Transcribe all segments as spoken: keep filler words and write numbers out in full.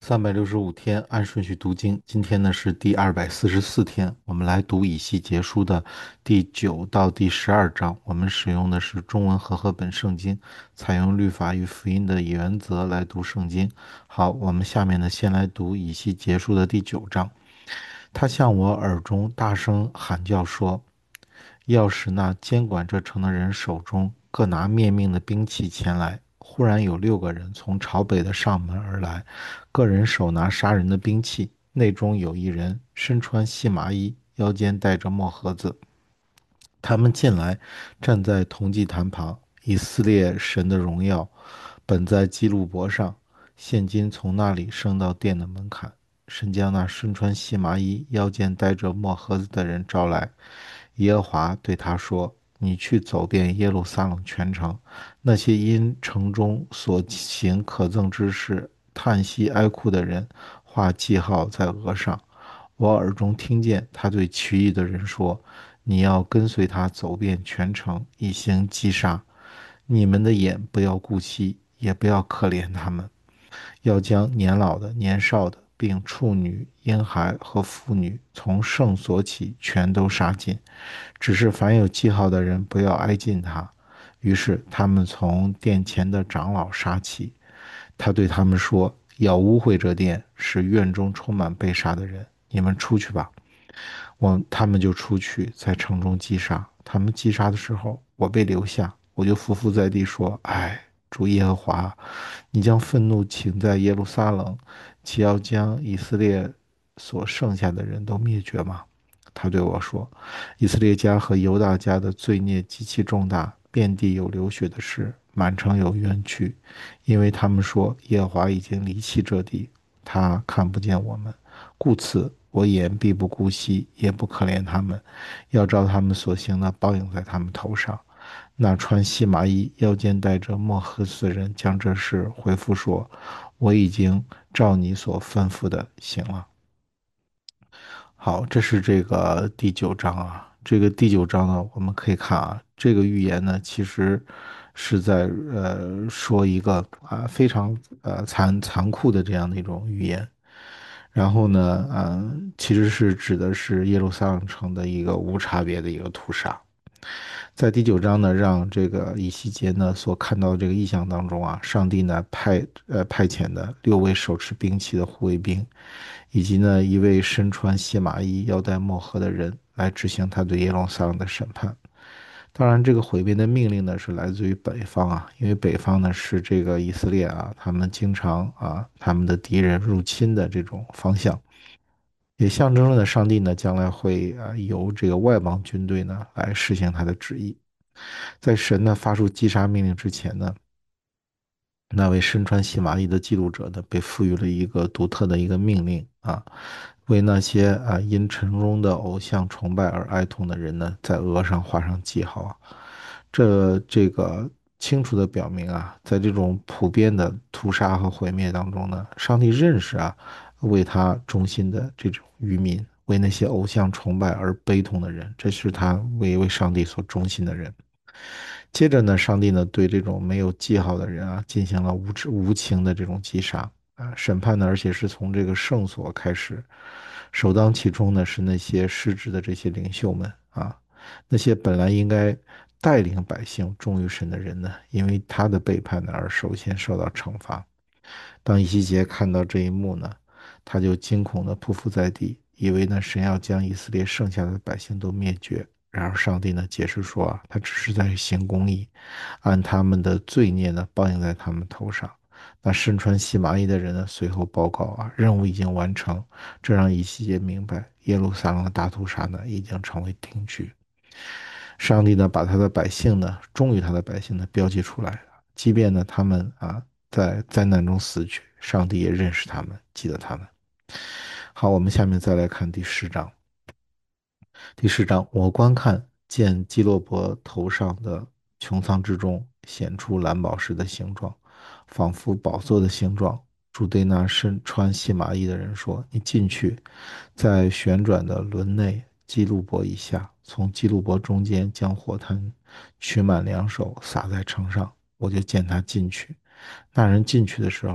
三百六十五天按顺序读经，今天呢是第二百四十四天，我们来读以西结书的第九到第十二章。我们使用的是中文和合本圣经，采用律法与福音的原则来读圣经。好，我们下面呢先来读以西结书的第九章。他向我耳中大声喊叫说：要使那监管这城的人手中各拿灭命的兵器前来。忽然有六个人从朝北的上门而来，个人手拿杀人的兵器，内中有一人身穿细麻衣，腰间带着墨盒子。他们进来，站在铜祭坛旁。以色列神的荣耀本在基路伯上，现今从那里升到殿的门槛。神将那身穿细麻衣、腰间带着墨盒子的人招来。耶和华对他说：你去走遍耶路撒冷全城，那些因城中所行可憎之事叹息哀哭的人，画记号在额上。我耳中听见他对其余的人说：你要跟随他走遍全城，以行击杀。你们的眼不要顾惜，也不要可怜他们，要将年老的、年少的，并处女、婴孩和妇女，从圣所起，全都杀尽。只是凡有记号的人，不要挨近他。于是他们从殿前的长老杀起。他对他们说：要污秽这殿，使院中充满被杀的人。你们出去吧。我他们就出去，在城中击杀。他们击杀的时候，我被留下，我就伏伏在地说：哎，主耶和华，你将愤怒倾在耶路撒冷，岂要将以色列所剩下的人都灭绝吗？他对我说：以色列家和犹大家的罪孽极其重大，遍地有流血的事，满城有冤屈，因为他们说耶和华已经离弃这地，他看不见我们，故此我眼必不顾惜，也不可怜他们，要照他们所行的报应在他们头上。那穿细麻衣、腰间带着墨盒子的人将这事回复说：我已经照你所吩咐的行了。好，这是这个第九章啊。这个第九章呢，我们可以看啊，这个预言呢，其实是在呃说一个啊非常呃残残酷的这样的一种预言。然后呢，嗯、其实是指的是耶路撒冷城的一个无差别的一个屠杀。在第九章呢，让这个以西结呢所看到的这个异象当中啊，上帝呢派呃派遣的六位手持兵器的护卫兵，以及呢一位身穿细麻衣、腰带墨盒的人来执行他对耶路撒冷的审判。当然，这个毁灭的命令呢是来自于北方啊，因为北方呢是这个以色列啊，他们经常啊他们的敌人入侵的这种方向。也象征着呢，上帝呢将来会啊由这个外邦军队呢来实行他的旨意。在神呢发出击杀命令之前呢，那位身穿细麻衣的记录者呢被赋予了一个独特的一个命令啊，为那些啊因城中的偶像崇拜而哀痛的人呢，在额上画上记号啊。这这个清楚的表明啊，在这种普遍的屠杀和毁灭当中呢，上帝认识啊，为他忠心的这种渔民，为那些偶像崇拜而悲痛的人，这是他为为上帝所忠心的人。接着呢，上帝呢对这种没有记号的人啊，进行了无知无情的这种击杀啊，审判呢，而且是从这个圣所开始，首当其冲呢是那些失职的这些领袖们啊，那些本来应该带领百姓忠于神的人呢，因为他的背叛呢而首先受到惩罚。当以西结看到这一幕呢，他就惊恐地匍匐在地，以为呢神要将以色列剩下的百姓都灭绝。然而上帝呢解释说啊，他只是在行公义，按他们的罪孽呢报应在他们头上。那身穿细麻衣的人呢随后报告啊，任务已经完成，这让以西结明白耶路撒冷的大屠杀呢已经成为定局。上帝呢把他的百姓呢忠于他的百姓呢标记出来了，即便呢他们啊在灾难中死去，上帝也认识他们，记得他们。好，我们下面再来看第十章。第十章，我观看见基洛伯头上的穹苍之中显出蓝宝石的形状，仿佛宝座的形状。主对那身穿细麻衣的人说：你进去，在旋转的轮内基路伯以下，从基路伯中间将火炭取满两手，撒在城上。我就见他进去。那人进去的时候，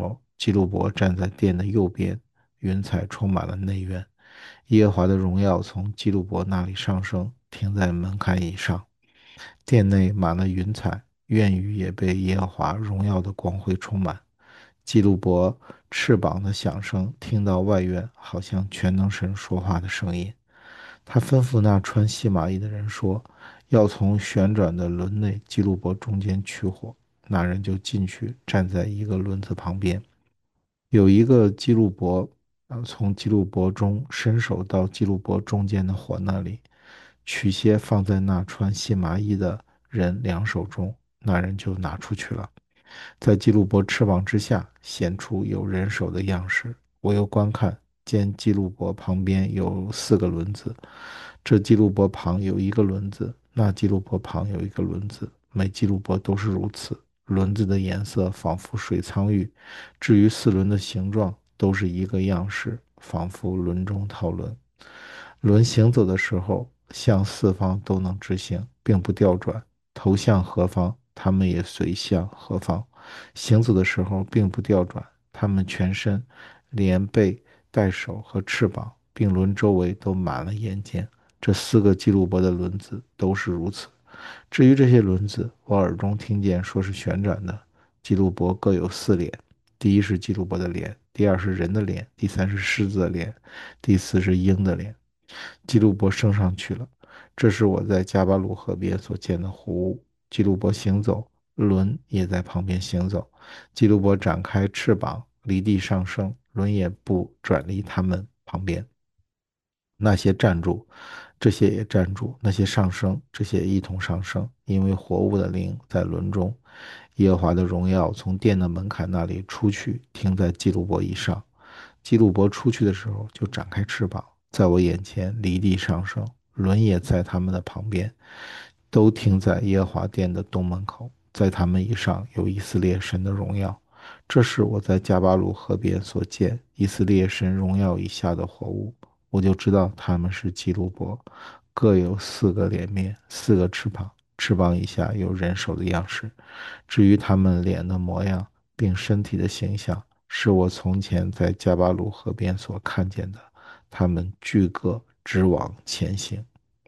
基路伯站在殿的右边，云彩充满了内院。耶和华的荣耀从基路伯那里上升，停在门槛以上。殿内满了云彩，院宇也被耶和华荣耀的光辉充满。基路伯翅膀的响声听到外院，好像全能神说话的声音。他吩咐那穿细麻衣的人说：“要从旋转的轮内基路伯中间取火。”那人就进去，站在一个轮子旁边。有一个基路伯，呃，从基路伯中伸手到基路伯中间的火那里，取些放在那穿细麻衣的人两手中，那人就拿出去了。在基路伯翅膀之下显出有人手的样式。我又观看，见基路伯旁边有四个轮子，这基路伯旁有一个轮子，那基路伯旁有一个轮子，每基路伯都是如此。轮子的颜色仿佛水苍玉，至于四轮的形状，都是一个样式，仿佛轮中套轮。轮行走的时候，向四方都能直行，并不调转。头向何方，它们也随向何方。行走的时候并不调转，它们全身，连背、带手和翅膀，并轮周围都满了眼睛。这四个基路伯的轮子都是如此。至于这些轮子，我耳中听见说是旋转的。基路伯各有四脸，第一是基路伯的脸，第二是人的脸，第三是狮子的脸，第四是鹰的脸。基路伯升上去了，这是我在加巴鲁河边所见的活物。基路伯行走，轮也在旁边行走。基路伯展开翅膀，离地上升，轮也不转离他们旁边。那些站住，这些也站住；那些上升，这些也一同上升，因为活物的灵在轮中。耶和华的荣耀从殿的门槛那里出去，停在基路伯以上。基路伯出去的时候，就展开翅膀，在我眼前离地上升，轮也在他们的旁边，都停在耶和华殿的东门口。在他们以上有以色列神的荣耀。这是我在加巴鲁河边所见以色列神荣耀以下的活物。我就知道他们是基路伯，各有四个脸面，四个翅膀，翅膀以下有人手的样式。至于他们脸的模样，并身体的形象，是我从前在加巴鲁河边所看见的。他们俱各直往前行。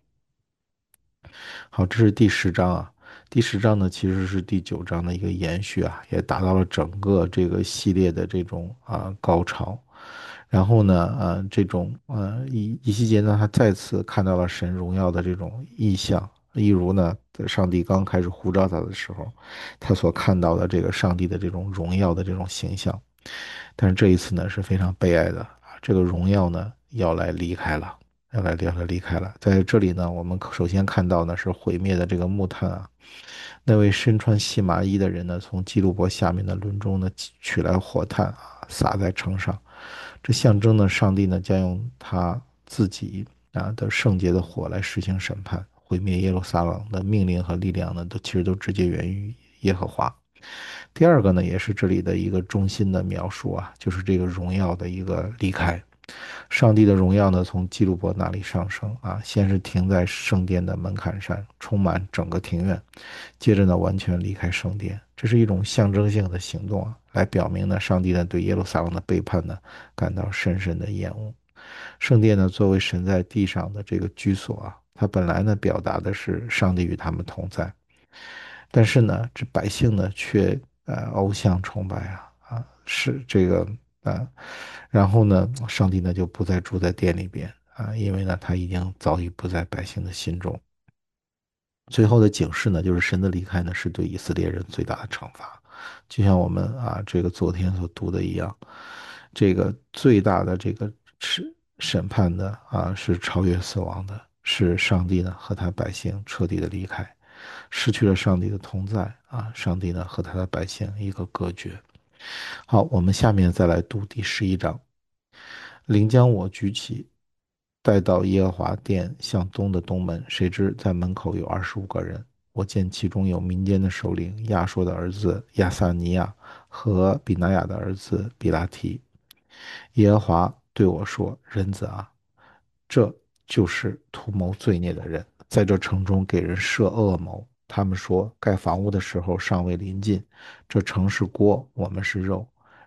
好，这是第十章啊。第十章呢，其实是第九章的一个延续啊，也达到了整个这个系列的这种啊高潮。然后呢，呃，这种呃以以西结呢，他再次看到了神荣耀的这种意象，例如呢，在上帝刚开始呼召他的时候，他所看到的这个上帝的这种荣耀的这种形象。但是这一次呢，是非常悲哀的啊，这个荣耀呢要来离开了。要来要来离开了。在这里呢，我们首先看到呢是毁灭的这个木炭啊，那位身穿细麻衣的人呢，从基路伯下面的轮中呢取来火炭啊，撒在城上，这象征呢上帝呢将用他自己啊的圣洁的火来实行审判，毁灭耶路撒冷的命令和力量呢，都其实都直接源于耶和华。第二个呢，也是这里的一个中心的描述啊，就是这个荣耀的一个离开。上帝的荣耀呢，从基路伯那里上升啊，先是停在圣殿的门槛上，充满整个庭院，接着呢，完全离开圣殿。这是一种象征性的行动啊，来表明呢，上帝呢对耶路撒冷的背叛呢感到深深的厌恶。圣殿呢，作为神在地上的这个居所啊，它本来呢表达的是上帝与他们同在，但是呢，这百姓呢却呃偶像崇拜啊啊，是这个啊，然后呢，上帝呢就不再住在殿里边啊，因为呢他已经早已不在百姓的心中。最后的警示呢，就是神的离开呢是对以色列人最大的惩罚，就像我们啊这个昨天所读的一样，这个最大的这个审审判的啊是超越死亡的，是上帝呢和他百姓彻底的离开。失去了上帝的同在啊，上帝呢和他的百姓一个隔绝。好，我们下面再来读第十一章。灵将我举起，带到耶和华殿向东的东门，谁知在门口有二十五个人。我见其中有民间的首领亚说的儿子亚撒尼亚和比拿雅的儿子比拉提。耶和华对我说：人子啊，这就是图谋罪孽的人，在这城中给人设恶谋。他们说，盖房屋的时候尚未临近，这城是锅，我们是肉。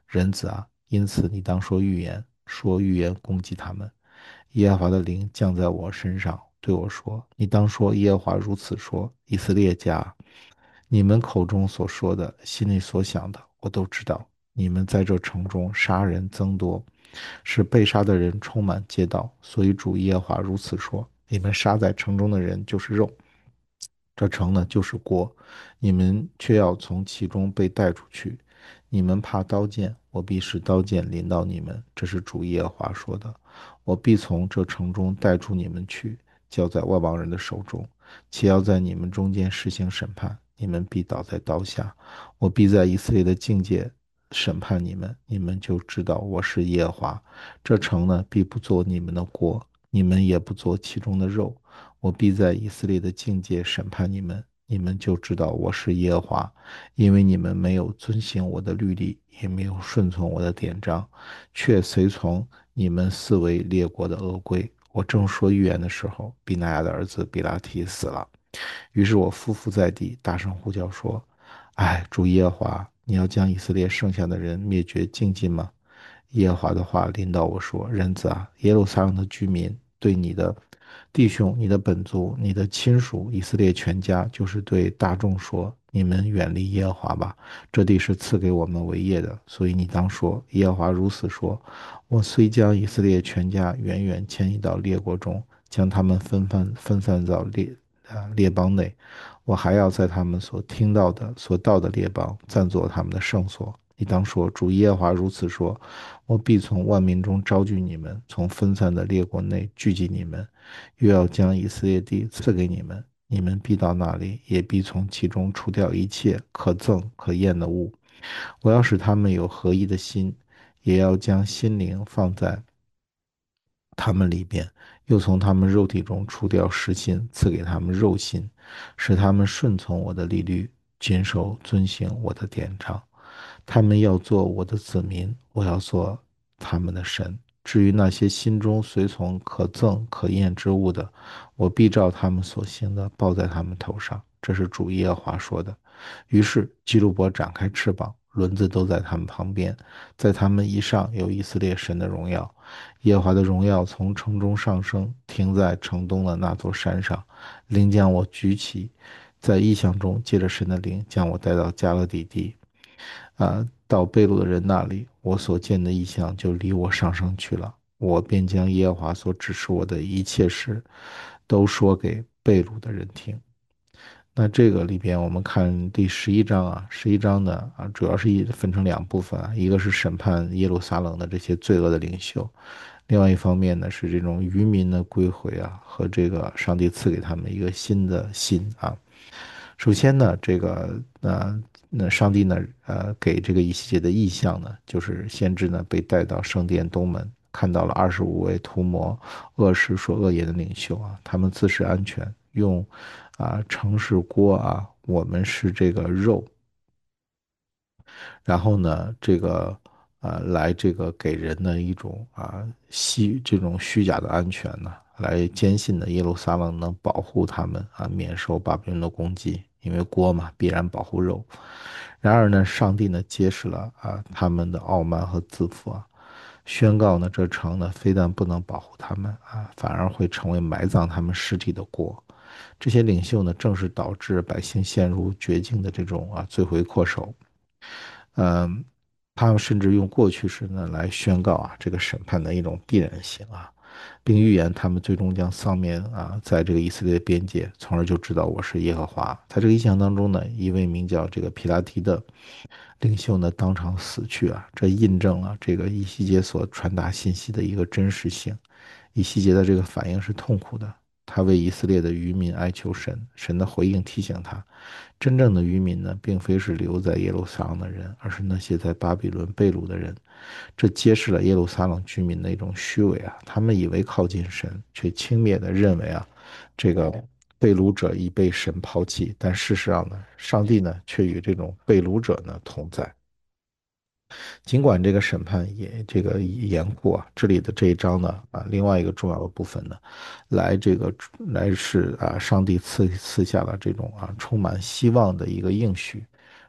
人子啊，因此你当说预言，说预言攻击他们。耶和华的灵降在我身上，对我说：你当说耶和华如此说：以色列家，你们口中所说的，心里所想的，我都知道。你们在这城中杀人增多，使被杀的人充满街道，所以主耶和华如此说：你们杀在城中的人就是肉，这城呢就是国，你们却要从其中被带出去。你们怕刀剑，我必使刀剑临到你们。这是主耶和华说的。我必从这城中带出你们去，交在外邦人的手中，且要在你们中间实行审判。你们必倒在刀下，我必在以色列的境界审判你们，你们就知道我是耶和华。这城呢，必不做你们的国，你们也不做其中的肉。我必在以色列的境界审判你们，你们就知道我是耶和华，因为你们没有遵行我的律例，也没有顺从我的典章，却随从你们四围列国的恶规。我正说预言的时候，比拿雅的儿子比拉提死了。于是我匍匐在地，大声呼叫说：哎，主耶和华，你要将以色列剩下的人灭绝净尽吗？耶和华的话临到我说：人子啊，耶路撒冷的居民对你的弟兄、你的本族、你的亲属以色列全家，就是对大众说：你们远离耶和华吧，这地是赐给我们为业的。所以你当说：耶和华如此说：我虽将以色列全家远远迁移到列国中，将他们分散分散到列啊列邦内，我还要在他们所听到的、所到的列邦暂作他们的圣所。你当说：主耶和华如此说：我必从万民中招聚你们，从分散的列国内聚集你们，又要将以色列地赐给你们。你们必到那里，也必从其中除掉一切可憎可厌的物。我要使他们有合一的心，也要将心灵放在他们里边，又从他们肉体中除掉实心，赐给他们肉心，使他们顺从我的律律，谨守遵行我的典章。他们要做我的子民，我要做他们的神。至于那些心中随从可憎可厌之物的，我必照他们所行的报在他们头上。这是主耶和华说的。于是基路伯展开翅膀，轮子都在他们旁边，在他们以上有以色列神的荣耀。耶和华的荣耀从城中上升，停在城东的那座山上。灵将我举起，在异象中借着神的灵将我带到加勒底地。啊，到贝鲁的人那里，我所见的异象就离我上升去了。我便将耶和华所指示我的一切事，都说给贝鲁的人听。那这个里边，我们看第十一章啊，十一章呢啊，主要是一分成两部分啊，一个是审判耶路撒冷的这些罪恶的领袖，另外一方面呢是这种渔民的归回啊，和这个上帝赐给他们一个新的心啊。首先呢，这个呃，那上帝呢，呃，给这个以西结的意象呢，就是先知呢被带到圣殿东门，看到了二十五位图谋恶事说恶言的领袖啊，他们自恃安全，用啊城市锅啊，我们是这个肉，然后呢，这个啊来这个给人的一种啊虚这种虚假的安全呢，来坚信的耶路撒冷能保护他们啊免受巴比伦的攻击，因为锅嘛必然保护肉。然而呢，上帝呢揭示了啊他们的傲慢和自负啊，宣告呢这城呢非但不能保护他们啊，反而会成为埋葬他们尸体的锅。这些领袖呢，正是导致百姓陷入绝境的这种啊罪魁祸首。嗯，他们甚至用过去时呢来宣告啊这个审判的一种必然性啊，并预言他们最终将丧灭啊在这个以色列边界，从而就知道我是耶和华。在这个意象当中呢，一位名叫这个皮拉提的领袖呢当场死去啊，这印证了这个以西结所传达信息的一个真实性。以西结的这个反应是痛苦的，他为以色列的渔民哀求神，神的回应提醒他，真正的渔民呢，并非是留在耶路撒冷的人，而是那些在巴比伦被掳的人。这揭示了耶路撒冷居民的一种虚伪啊，他们以为靠近神，却轻蔑地认为啊，这个被掳者已被神抛弃，但事实上呢，上帝呢却与这种被掳者呢同在。尽管这个审判也这个严酷啊，这里的这一章呢啊，另外一个重要的部分呢，来这个来是啊，上帝赐赐下了这种啊充满希望的一个应许，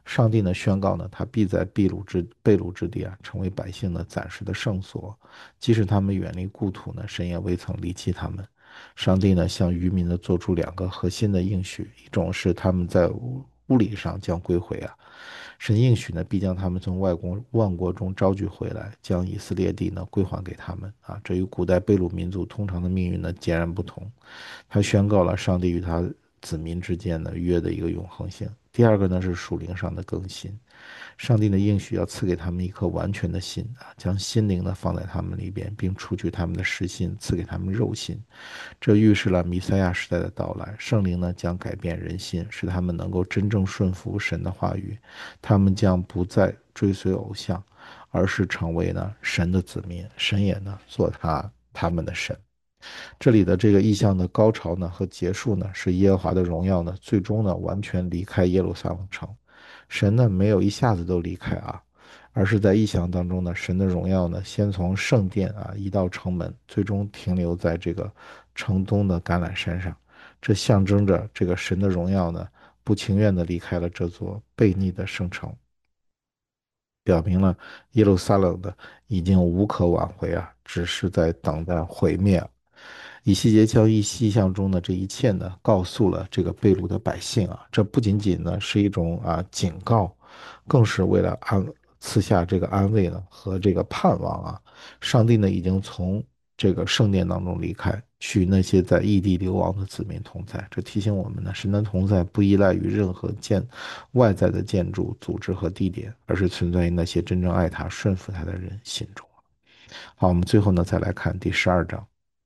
上帝呢宣告呢，他必在秘鲁之被掳之地啊，成为百姓的暂时的圣所。即使他们远离故土呢，神也未曾离弃他们。上帝呢向渔民呢做出两个核心的应许，一种是他们在物物理上将归回啊，神应许呢必将他们从外国万国中招聚回来，将以色列地呢归还给他们啊，这与古代被掳民族通常的命运呢截然不同。他宣告了上帝与他子民之间的约的一个永恒性。第二个呢是属灵上的更新，上帝的应许要赐给他们一颗完全的心啊，将心灵呢放在他们里边，并除去他们的实心，赐给他们肉心。这预示了弥赛亚时代的到来，圣灵呢将改变人心，使他们能够真正顺服神的话语，他们将不再追随偶像，而是成为呢神的子民，神也呢做他他们的神。这里的这个意象的高潮呢和结束呢，是耶和华的荣耀呢，最终呢完全离开耶路撒冷城。神呢没有一下子都离开啊，而是在意象当中呢，神的荣耀呢先从圣殿啊移到城门，最终停留在这个城东的橄榄山上。这象征着这个神的荣耀呢不情愿地离开了这座悖逆的圣城，表明了耶路撒冷的已经无可挽回啊，只是在等待毁灭。以西结将意意象中的这一切呢，告诉了这个被掳的百姓啊，这不仅仅呢是一种啊警告，更是为了安赐下这个安慰呢和这个盼望啊。上帝呢已经从这个圣殿当中离开，去那些在异地流亡的子民同在。这提醒我们呢，神的同在不依赖于任何建外在的建筑、组织和地点，而是存在于那些真正爱他、顺服他的人心中。好，我们最后呢再来看第十二章。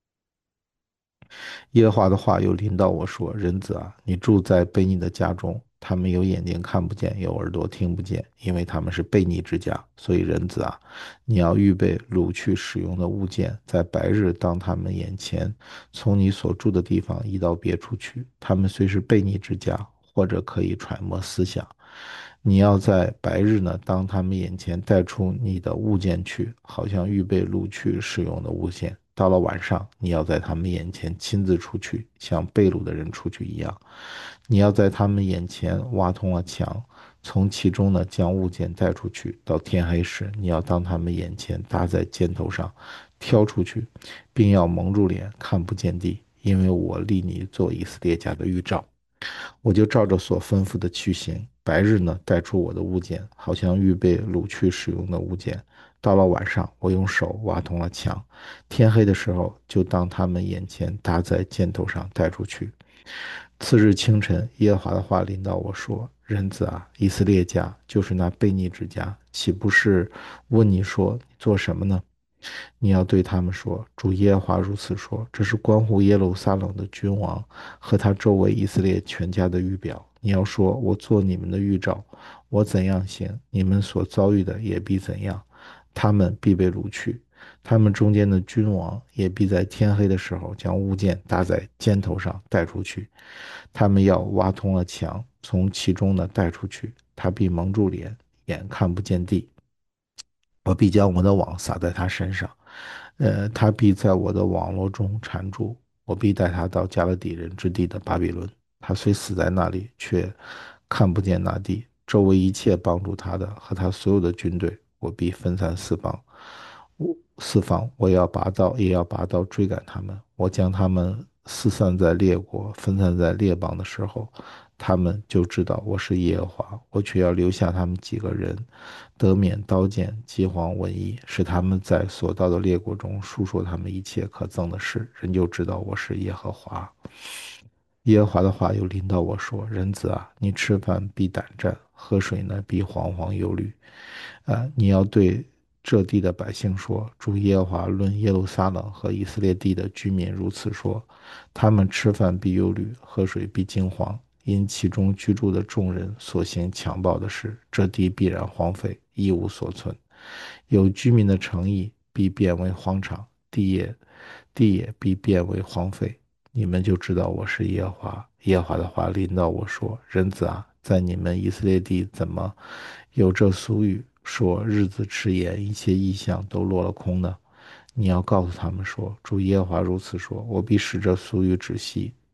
耶和华的话又临到我说：人子啊，你住在悖逆的家中，他们有眼睛看不见，有耳朵听不见，因为他们是悖逆之家。所以人子啊，你要预备掳去使用的物件，在白日当他们眼前，从你所住的地方移到别处去。他们虽是悖逆之家，或者可以揣摩思想。你要在白日呢，当他们眼前带出你的物件去，好像预备掳去使用的物件。到了晚上，你要在他们眼前亲自出去，像被掳的人出去一样。你要在他们眼前挖通了墙，从其中呢将物件带出去。到天黑时，你要当他们眼前搭在箭头上，挑出去，并要蒙住脸，看不见地，因为我立你做以色列家的预兆。我就照着所吩咐的去行。白日呢，带出我的物件，好像预备掳去使用的物件。到了晚上，我用手挖通了墙。天黑的时候，就当他们眼前搭在箭头上带出去。次日清晨，耶和华的话临到我说：人子啊，以色列家就是那悖逆之家，岂不是问你说你做什么呢？你要对他们说：主耶和华如此说，这是关乎耶路撒冷的君王和他周围以色列全家的预表。你要说：我做你们的预兆，我怎样行，你们所遭遇的也必怎样。他们必被掳去，他们中间的君王也必在天黑的时候将物件搭在肩头上带出去。他们要挖通了墙，从其中呢带出去。他必蒙住脸，眼看不见地。我必将我的网撒在他身上，呃，他必在我的网络中缠住。我必带他到加勒底人之地的巴比伦。他虽死在那里，却看不见那地。周围一切帮助他的和他所有的军队，我必分散四方。我四方，我要拔刀，也要拔刀追赶他们。我将他们四散在列国，分散在列邦的时候，他们就知道我是耶和华。我却要留下他们几个人，得免刀剑、饥荒、瘟疫，使他们在所到的列国中述说他们一切可憎的事，人就知道我是耶和华。耶和华的话又临到我说：人子啊，你吃饭必胆战，喝水呢必惶惶忧虑。啊，你要对这地的百姓说：主耶和华论耶路撒冷和以色列地的居民如此说：他们吃饭必忧虑，喝水必惊惶，因其中居住的众人所行强暴的事，这地必然荒废，一无所存。有居民的城邑必变为荒场，地也地也必变为荒废。你们就知道我是耶和华。耶和华的话临到我说：人子啊，在你们以色列地怎么有这俗语说日子迟延，一切异象都落了空呢？你要告诉他们说：主耶和华如此说，我必使这俗语止息，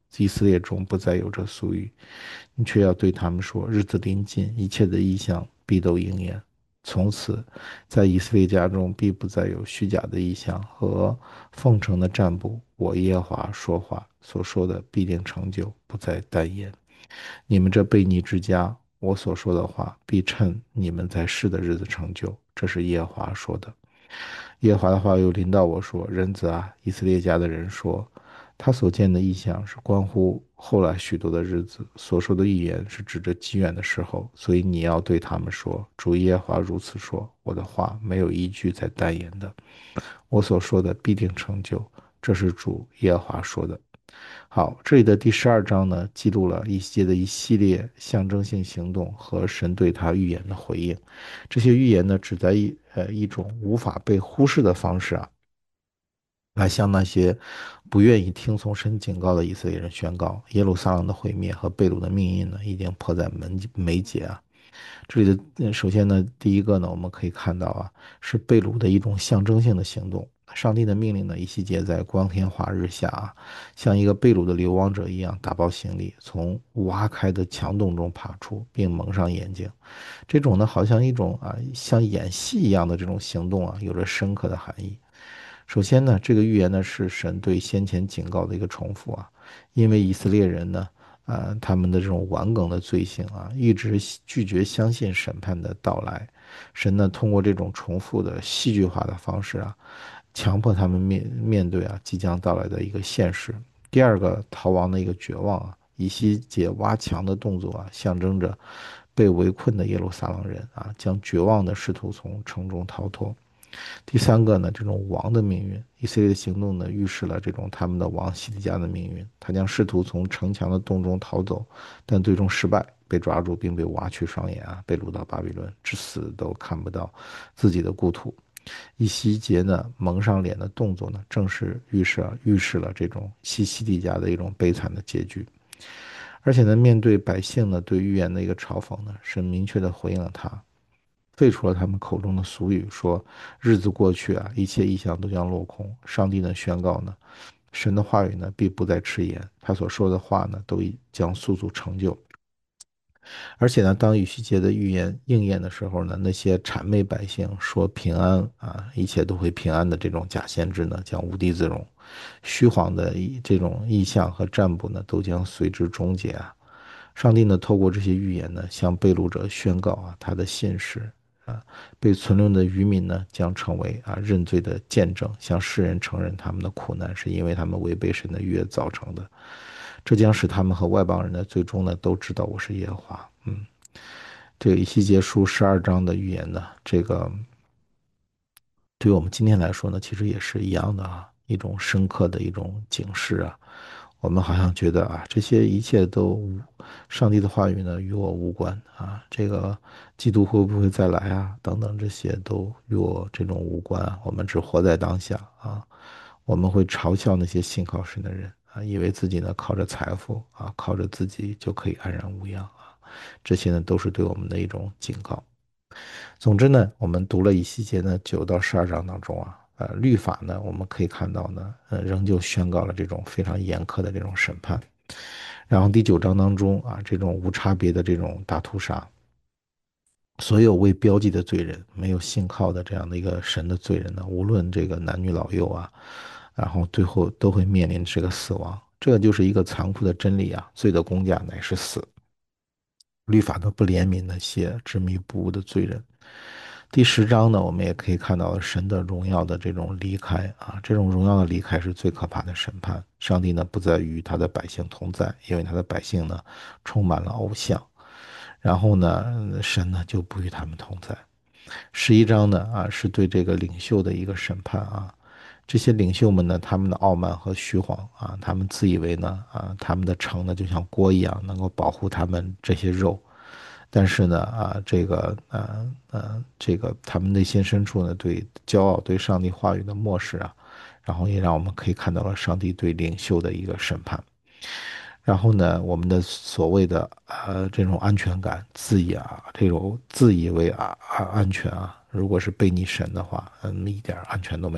以色列中不再有这俗语，你却要对他们说：日子临近，一切的异象必都应验。从此，在以色列家中必不再有虚假的异象和奉承的占卜。我耶和华说话所说的必定成就，不再单言。你们这悖逆之家，我所说的话必趁你们在世的日子成就。这是耶和华说的。耶和华的话又临到我说：人子啊，以色列家的人说，他所见的异象是关乎后来许多的日子，所说的预言是指着极远的时候，所以你要对他们说：主耶和华如此说，我的话没有一句在单言的，我所说的必定成就。这是主耶和华说的。好，这里的第十二章呢，记录了一些的一系列象征性行动和神对他预言的回应。这些预言呢，只在一呃一种无法被忽视的方式啊，来向那些不愿意听从神警告的以色列人宣告，耶路撒冷的毁灭和被掳的命运呢，已经迫在门眉睫啊。这里的呃首先呢，第一个呢，我们可以看到啊，是被掳的一种象征性的行动。上帝的命令呢，以西结在光天化日下啊，像一个被掳的流亡者一样打包行李，从挖开的墙洞中爬出，并蒙上眼睛。这种呢，好像一种啊，像演戏一样的这种行动啊，有着深刻的含义。首先呢，这个预言呢是神对先前警告的一个重复啊，因为以色列人呢，啊，他们的这种顽梗的罪行啊，一直拒绝相信审判的到来，神呢通过这种重复的戏剧化的方式啊，强迫他们面面对啊即将到来的一个现实。第二个，逃亡的一个绝望啊，以西结挖墙的动作啊，象征着被围困的耶路撒冷人啊，将绝望的试图从城中逃脱。第三个呢，这种王的命运，以色列的行动呢，预示了这种他们的王西底家的命运。他将试图从城墙的洞中逃走，但最终失败，被抓住并被挖去双眼啊，被掳到巴比伦，至死都看不到自己的故土。以西结呢，蒙上脸的动作呢，正是预示预示了这种西西底家的一种悲惨的结局。而且呢，面对百姓呢对预言的一个嘲讽呢，神明确的回应了他。废除了他们口中的俗语，说日子过去啊，一切异象都将落空。上帝呢宣告呢，神的话语呢必不再迟延，他所说的话呢都将速速成就。而且呢，当与西结的预言应验的时候呢，那些谄媚百姓说平安啊，一切都会平安的这种假先知呢，将无地自容。虚晃的这种意象和占卜呢，都将随之终结啊。上帝呢，透过这些预言呢，向被掳者宣告啊，他的信实啊，被存留的渔民呢，将成为啊认罪的见证，向世人承认他们的苦难是因为他们违背神的约造成的。这将使他们和外邦人呢，最终呢，都知道我是耶和华。嗯，这个以西结书十二章的预言呢，这个对于我们今天来说呢，其实也是一样的啊，一种深刻的一种警示啊。我们好像觉得啊，这些一切都无，上帝的话语呢与我无关啊，这个基督会不会再来啊，等等这些都与我这种无关啊。我们只活在当下啊，我们会嘲笑那些信靠神的人啊，以为自己呢靠着财富啊，靠着自己就可以安然无恙啊，这些呢都是对我们的一种警告。总之呢，我们读了以西结呢九到十二章当中啊，呃，律法呢，我们可以看到呢，呃，仍旧宣告了这种非常严苛的这种审判。然后第九章当中啊，这种无差别的这种大屠杀，所有未标记的罪人，没有信靠的这样的一个神的罪人呢，无论这个男女老幼啊，然后最后都会面临这个死亡。这个就是一个残酷的真理啊，罪的工价乃是死。律法都不怜悯那些执迷不悟的罪人。第十章呢，我们也可以看到神的荣耀的这种离开啊，这种荣耀的离开是最可怕的审判。上帝呢不再与他的百姓同在，因为他的百姓呢充满了偶像，然后呢神呢就不与他们同在。十一章呢啊是对这个领袖的一个审判啊，这些领袖们呢他们的傲慢和虚晃啊，他们自以为呢啊他们的城呢就像锅一样能够保护他们这些肉。但是呢，啊，这个，呃，呃，这个他们内心深处呢，对骄傲、对上帝话语的漠视啊，然后也让我们可以看到了上帝对领袖的一个审判。然后呢，我们的所谓的呃这种安全感、自以啊这种自以为啊啊安全啊，如果是背逆神的话，嗯，一点安全都没有。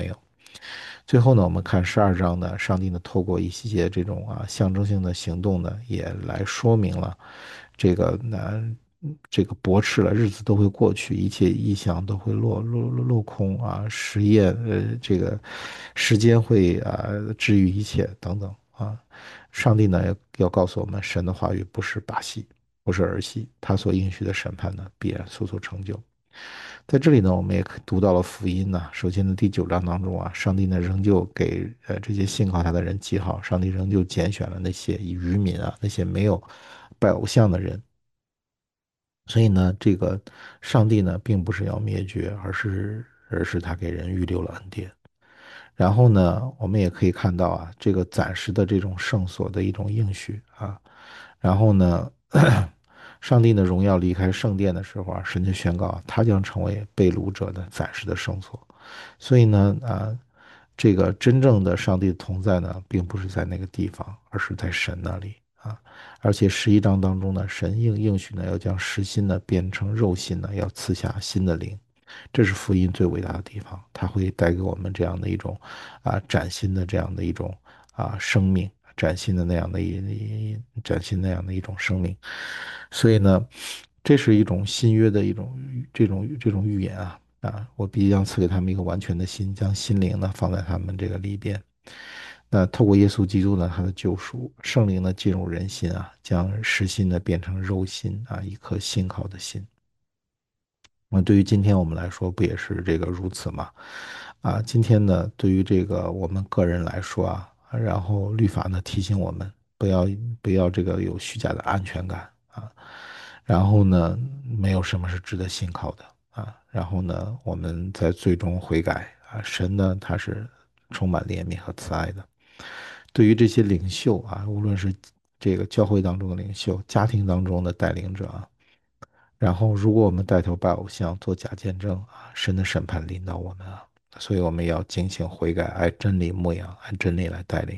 最后呢，我们看十二章呢，上帝呢透过一些这种啊象征性的行动呢，也来说明了这个呢这个驳斥了，日子都会过去，一切异象都会落落落落空啊，实验呃这个时间会啊治愈一切等等啊。上帝呢要要告诉我们，神的话语不是把戏，不是儿戏，他所应许的审判呢必然速速成就。在这里呢，我们也读到了福音呢。首先呢，第九章当中啊，上帝呢仍旧给呃这些信靠他的人记号，上帝仍旧拣选了那些渔民啊，那些没有拜偶像的人。所以呢，这个上帝呢，并不是要灭绝，而是而是他给人预留了恩典。然后呢，我们也可以看到啊，这个暂时的这种圣所的一种应许啊。然后呢，上帝的荣耀离开圣殿的时候啊，神就宣告啊他将成为被掳者的暂时的圣所。所以呢，啊，这个真正的上帝的同在呢，并不是在那个地方，而是在神那里啊。而且十一章当中呢，神应应许呢，要将实心呢变成肉心呢，要赐下新的灵。这是福音最伟大的地方，它会带给我们这样的一种啊崭新的这样的一种啊生命，崭新的那样的一一崭新那样的一种生命。所以呢，这是一种新约的一种这种这种预言啊啊，我必将赐给他们一个完全的心，将心灵呢放在他们这个里边。那透过耶稣基督呢，他的救赎，圣灵呢进入人心啊，将实心呢变成肉心啊，一颗信靠的心。那对于今天我们来说，不也是这个如此吗？啊，今天呢，对于这个我们个人来说啊，然后律法呢提醒我们不要不要这个有虚假的安全感啊，然后呢，没有什么是值得信靠的啊，然后呢，我们在最终悔改啊，神呢他是充满怜悯和慈爱的。对于这些领袖啊，无论是这个教会当中的领袖，家庭当中的带领者啊。然后，如果我们带头拜偶像、做假见证啊，神的审判临到我们啊，所以我们要警醒悔改，按真理牧养，按真理来带领。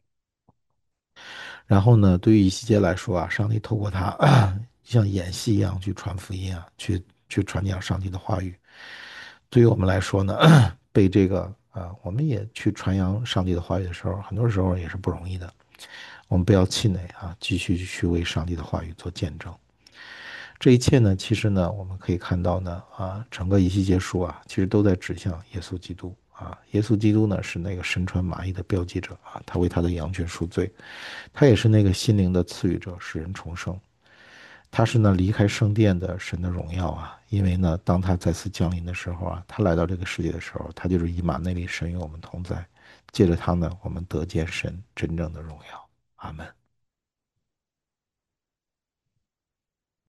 然后呢，对于以西结来说啊，上帝透过他像演戏一样去传福音啊，去去传讲上帝的话语。对于我们来说呢，被这个啊，我们也去传扬上帝的话语的时候，很多时候也是不容易的。我们不要气馁啊，继续去为上帝的话语做见证。这一切呢，其实呢，我们可以看到呢，啊，整个以西结书啊，其实都在指向耶稣基督啊。耶稣基督呢，是那个身穿麻衣的标记者啊，他为他的羊群赎罪，他也是那个心灵的赐予者，使人重生。他是呢离开圣殿的神的荣耀啊，因为呢，当他再次降临的时候啊，他来到这个世界的时候，他就是以马内利神与我们同在，借着他呢，我们得见神真正的荣耀。阿门。